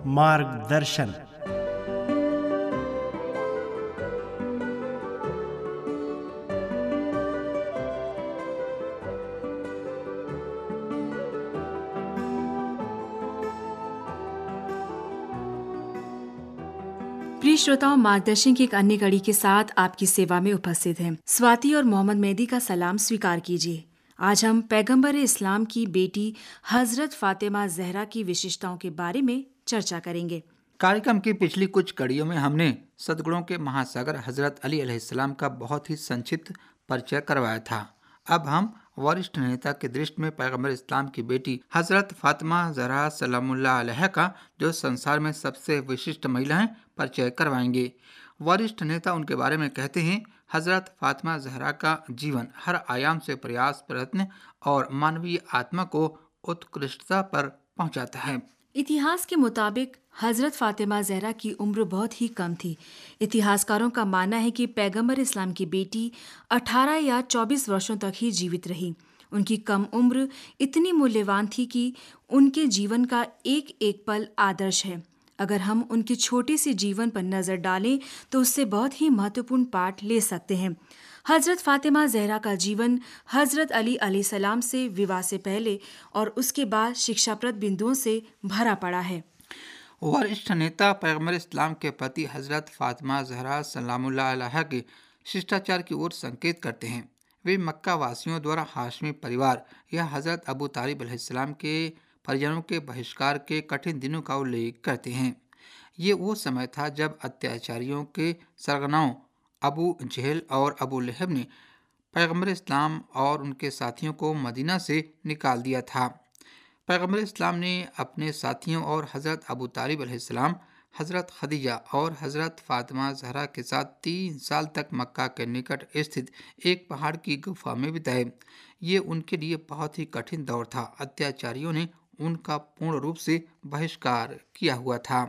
मार्गदर्शन। प्रिय श्रोताओं, मार्गदर्शन की एक अन्य कड़ी के साथ आपकी सेवा में उपस्थित हैं स्वाति और मोहम्मद मेहदी का सलाम स्वीकार कीजिए। आज हम पैगंबर इस्लाम की बेटी हजरत फातिमा जहरा की विशिष्टताओं के बारे में चर्चा करेंगे। कार्यक्रम की पिछली कुछ कड़ियों में हमने सद्गुणों के महासागर हजरत अली अलैहिस्सलाम का बहुत ही संक्षिप्त परिचय करवाया था। अब हम वरिष्ठ नेता की दृष्टि में पैगंबर इस्लाम की बेटी हजरत फातिमा जहरा सलामुल्लाह अलैहा का, जो संसार में सबसे विशिष्ट महिला हैं, परिचय करवाएंगे। वरिष्ठ नेता उनके बारे में कहते हैं, हजरत फातिमा जहरा का जीवन हर आयाम से प्रयास, प्रयत्न और मानवीय आत्मा को उत्कृष्टता पर पहुंचाता है। इतिहास के मुताबिक हजरत फातिमा जहरा की उम्र बहुत ही कम थी। इतिहासकारों का मानना है कि पैगंबर इस्लाम की बेटी 18 या 24 वर्षों तक ही जीवित रही। उनकी कम उम्र इतनी मूल्यवान थी कि उनके जीवन का एक एक पल आदर्श है। अगर हम उनके छोटे से जीवन पर नजर डालें तो उससे बहुत ही महत्वपूर्ण पाठ ले सकते हैं। हजरत फातिमा जहरा का जीवन हजरत अली अलैहिस्सलाम से विवाह से पहले और उसके बाद शिक्षाप्रद बिंदुओं से भरा पड़ा है। वरिष्ठ नेता पैगंबर इस्लाम के पति हजरत फातिमा जहरा सलामुल्लाह अलैहा के शिष्टाचार की ओर संकेत करते हैं। वे मक्का वासियों द्वारा हाशमी परिवार या हजरत अबू तालिब अलैहिस्सलाम के परिजनों के बहिष्कार के कठिन दिनों का उल्लेख करते हैं। ये वो समय था जब अत्याचारियों के सरगनाओं अबू जहल और अबू लहब ने पैगंबर इस्लाम और उनके साथियों को मदीना से निकाल दिया था। पैगंबर इस्लाम ने अपने साथियों और हज़रत अबू तालिब अलैहिस्सलाम, हज़रत खदीजा और हज़रत फातिमा जहरा के साथ 3 साल तक मक्का के निकट स्थित एक पहाड़ की गुफा में बिताए। ये उनके लिए बहुत ही कठिन दौर था। अत्याचारियों ने उनका पूर्ण रूप से बहिष्कार किया हुआ था।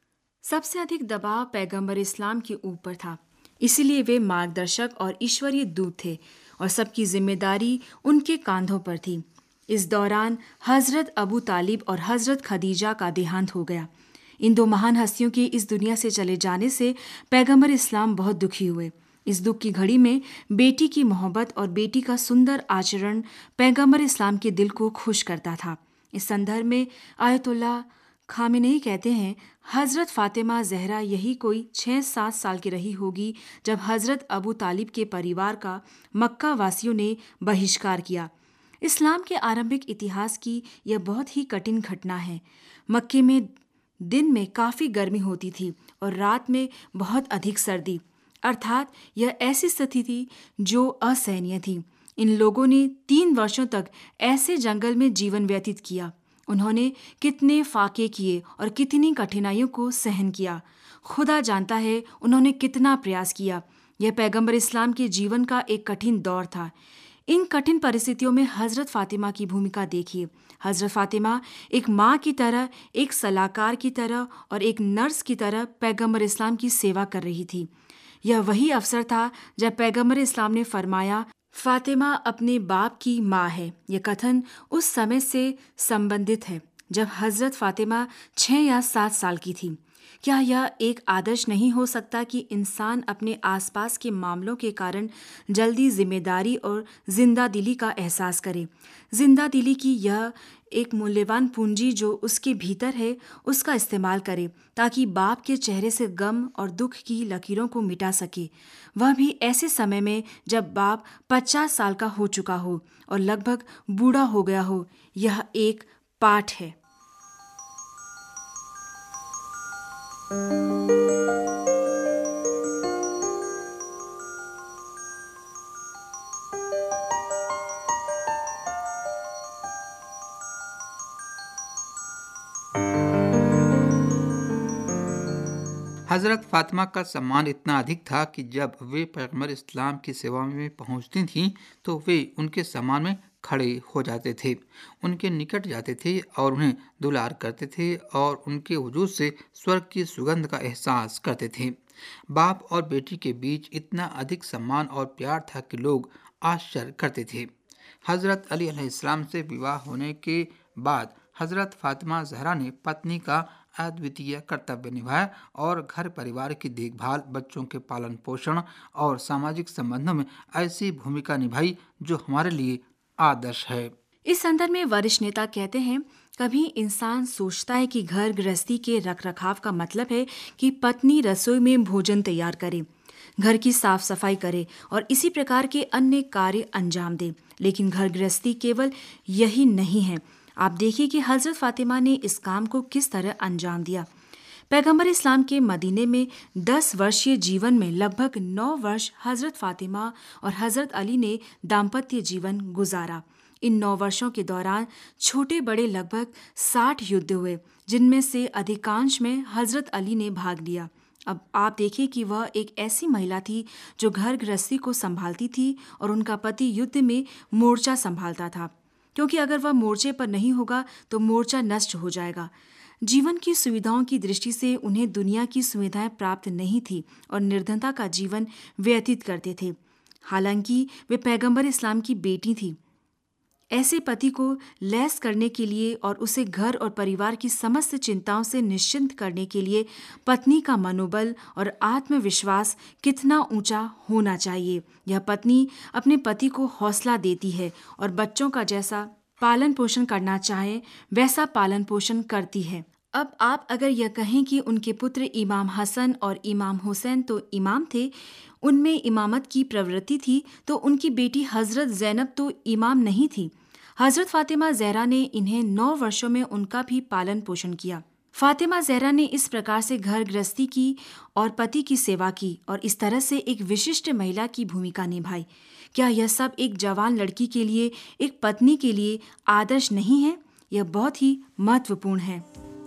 सबसे अधिक दबाव पैगंबर इस्लाम के ऊपर था, इसीलिए वे मार्गदर्शक और ईश्वरीय दूत थे और सबकी जिम्मेदारी उनके कांधों पर थी। इस दौरान हजरत अबू तालिब और हजरत खदीजा का देहांत हो गया। इन दो महान हस्तियों के इस दुनिया से चले जाने से पैगंबर इस्लाम बहुत दुखी हुए। इस दुख की घड़ी में बेटी की मोहब्बत और बेटी का सुंदर आचरण पैगंबर इस्लाम के दिल को खुश करता था। इस संदर्भ में आयतुल्लाह खामेनेई कहते हैं, हजरत फातिमा जहरा यही कोई 6-7 साल की रही होगी जब हजरत अबू तालिब के परिवार का मक्का वासियों ने बहिष्कार किया। इस्लाम के आरंभिक इतिहास की यह बहुत ही कठिन घटना है। मक्के में दिन में काफ़ी गर्मी होती थी और रात में बहुत अधिक सर्दी, अर्थात यह ऐसी स्थिति थी जो असहनीय थी। इन लोगों ने 3 वर्षों तक ऐसे जंगल में जीवन व्यतीत किया। उन्होंने कितने फाके किए और कितनी कठिनाइयों को सहन किया। खुदा जानता है उन्होंने कितना प्रयास किया। यह पैगंबर इस्लाम के जीवन का एक कठिन दौर था। इन कठिन परिस्थितियों में हजरत फातिमा की भूमिका देखिए। हजरत फातिमा एक माँ की तरह, एक सलाहकार की तरह और एक नर्स की तरह पैगंबर इस्लाम की सेवा कर रही थी। यह वही अवसर था जब पैगंबर इस्लाम ने फरमाया, फातिमा अपने बाप की माँ है। यह कथन उस समय से संबंधित है जब हजरत फातिमा 6 या 7 साल की थी। क्या यह एक आदर्श नहीं हो सकता कि इंसान अपने आसपास के मामलों के कारण जल्दी जिम्मेदारी और जिंदा दिली का एहसास करे? जिंदा दिली की यह एक मूल्यवान पूंजी जो उसके भीतर है, उसका इस्तेमाल करे ताकि बाप के चेहरे से गम और दुख की लकीरों को मिटा सके, वह भी ऐसे समय में जब बाप 50 साल का हो चुका हो और लगभग बूढ़ा हो गया हो। यह एक पाठ है। हज़रत फातिमा का सम्मान इतना अधिक था कि जब वे पैगंबर इस्लाम की सेवा में पहुंचती थीं तो वे उनके सम्मान में खड़े हो जाते थे, उनके निकट जाते थे और उन्हें दुलार करते थे और उनके वजूद से स्वर्ग की सुगंध का एहसास करते थे। बाप और बेटी के बीच इतना अधिक सम्मान और प्यार था कि लोग आश्चर्य करते थे। हज़रत अली अलैहिस्सलाम से विवाह होने के बाद हज़रत फातिमा जहरा ने पत्नी का अद्वितीय कर्तव्य निभाया और घर परिवार की देखभाल, बच्चों के पालन पोषण और सामाजिक संबंधों में ऐसी भूमिका निभाई जो हमारे लिए आदर्श है। इस संदर्भ में वरिष्ठ नेता कहते हैं, कभी इंसान सोचता है कि घर गृहस्थी के रखरखाव का मतलब है कि पत्नी रसोई में भोजन तैयार करे, घर की साफ सफाई करे और इसी प्रकार के अन्य कार्य अंजाम दे। लेकिन घर गृहस्थी केवल यही नहीं है। आप देखिए कि हजरत फातिमा ने इस काम को किस तरह अंजाम दिया। पैगंबर इस्लाम के मदीने में 10 वर्षीय जीवन में लगभग 9 वर्ष हजरत फातिमा और हजरत अली ने दाम्पत्य जीवन गुजारा। इन 9 वर्षों के दौरान छोटे बड़े लगभग 60 युद्ध हुए, जिनमें से अधिकांश में हजरत अली ने भाग लिया। अब आप देखिए कि वह एक ऐसी महिला थी जो घर गृहस्थी को संभालती थी और उनका पति युद्ध में मोर्चा संभालता था, क्योंकि अगर वह मोर्चे पर नहीं होगा तो मोर्चा नष्ट हो जाएगा। जीवन की सुविधाओं की दृष्टि से उन्हें दुनिया की सुविधाएं प्राप्त नहीं थी और निर्धनता का जीवन व्यतीत करते थे। हालांकि वे पैगंबर इस्लाम की बेटी थी। ऐसे पति को लैस करने के लिए और उसे घर और परिवार की समस्त चिंताओं से निश्चिंत करने के लिए पत्नी का मनोबल और आत्मविश्वास कितना ऊंचा होना चाहिए। यह पत्नी अपने पति को हौसला देती है और बच्चों का जैसा पालन पोषण करना चाहे वैसा पालन पोषण करती है। अब आप अगर यह कहें कि उनके पुत्र इमाम हसन और इमाम हुसैन तो इमाम थे, उनमें इमामत की प्रवृत्ति थी, तो उनकी बेटी हजरत ज़ैनब तो इमाम नहीं थी। हजरत फातिमा ज़हरा ने इन्हें 9 वर्षों में उनका भी पालन पोषण किया। फातिमा ज़हरा ने इस प्रकार से घर गृहस्थी की और पति की सेवा की और इस तरह से एक विशिष्ट महिला की भूमिका निभाई। क्या यह सब एक जवान लड़की के लिए, एक पत्नी के लिए आदर्श नहीं है? यह बहुत ही महत्वपूर्ण है।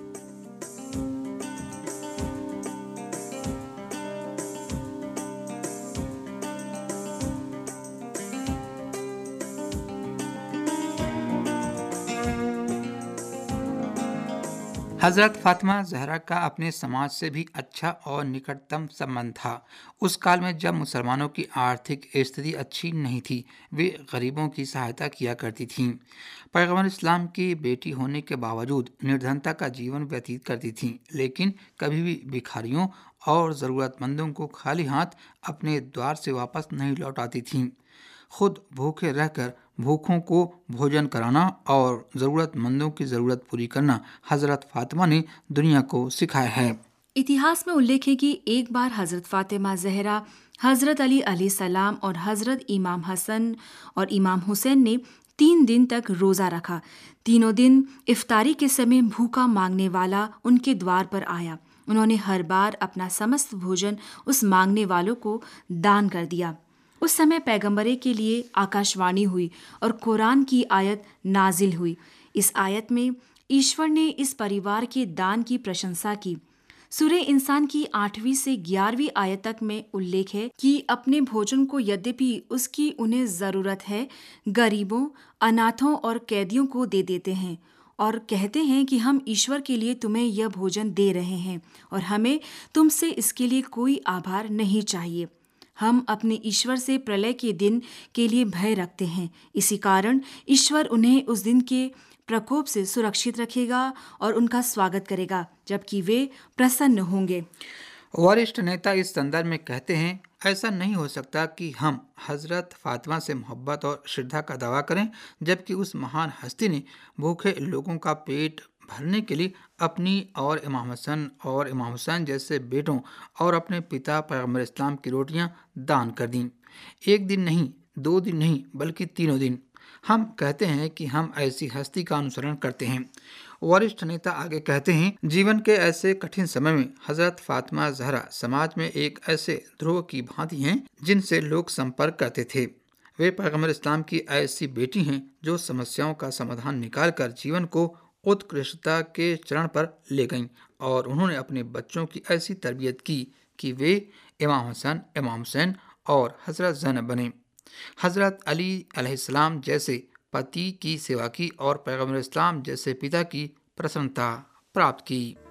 हज़रत फातिमा ज़हरा का अपने समाज से भी अच्छा और निकटतम संबंध था। उस काल में जब मुसलमानों की आर्थिक स्थिति अच्छी नहीं थी, वे गरीबों की सहायता किया करती थीं। पैगंबर इस्लाम की बेटी होने के बावजूद निर्धनता का जीवन व्यतीत करती थीं, लेकिन कभी भी भिखारियों और ज़रूरतमंदों को खाली हाथ अपने द्वार से वापस नहीं लौटाती थीं। खुद भूखे रहकर भूखों को भोजन कराना और ज़रूरतमंदों की ज़रूरत पूरी करना हज़रत फातिमा ने दुनिया को सिखाया है। इतिहास में उल्लेख है कि एक बार हजरत फातिमा ज़हरा, हजरत अली अलैहिस्सलाम और हजरत इमाम हसन और इमाम हुसैन ने 3 दिन तक रोज़ा रखा। तीनों दिन इफ्तारी के समय भूखा मांगने वाला उनके द्वार पर आया। उन्होंने हर बार अपना समस्त भोजन उस मांगने वालों को दान कर दिया। उस समय पैगंबरे के लिए आकाशवाणी हुई और कुरान की आयत नाजिल हुई। इस आयत में ईश्वर ने इस परिवार के दान की प्रशंसा की। सूरह इंसान की 8वीं से 11वीं आयत तक में उल्लेख है कि अपने भोजन को यद्यपि उसकी उन्हें ज़रूरत है, गरीबों, अनाथों और कैदियों को दे देते हैं और कहते हैं कि हम ईश्वर के लिए तुम्हें यह भोजन दे रहे हैं और हमें तुमसे इसके लिए कोई आभार नहीं चाहिए। हम अपने ईश्वर से प्रलय के दिन के लिए भय रखते हैं। इसी कारण ईश्वर उन्हें उस दिन के प्रकोप से सुरक्षित रखेगा और उनका स्वागत करेगा, जबकि वे प्रसन्न होंगे। वरिष्ठ नेता इस संदर्भ में कहते हैं, ऐसा नहीं हो सकता कि हम हज़रत फातिमा से मोहब्बत और श्रद्धा का दावा करें, जबकि उस महान हस्ती ने भूखे लोगों का पेट भरने के लिए अपनी और इमाम हसन और इमाम हुसैन जैसे बेटों और अपने पिता पैगंबर इस्लाम की रोटियां दान कर दीं। 1 दिन नहीं, 2 दिन नहीं, बल्कि 3 दिन। हम कहते हैं कि हम ऐसी हस्ती का अनुसरण करते हैं। वरिष्ठ नेता आगे कहते हैं, जीवन के ऐसे कठिन समय में हज़रत फातिमा ज़हरा समाज में एक ऐसे ध्रुव की भांति हैं जिनसे लोग संपर्क करते थे। वे पैगंबर इस्लाम की ऐसी बेटी हैं जो समस्याओं का समाधान निकालकर जीवन को उत्कृष्टता के चरण पर ले गईं और उन्होंने अपने बच्चों की ऐसी तरबियत की कि वे इमाम हसन, इमाम हुसैन और हज़रत ज़ैनब बने। हज़रत अली अलैहिस्सलाम जैसे पति की सेवा की और पैगंबर इस्लाम जैसे पिता की प्रसन्नता प्राप्त की।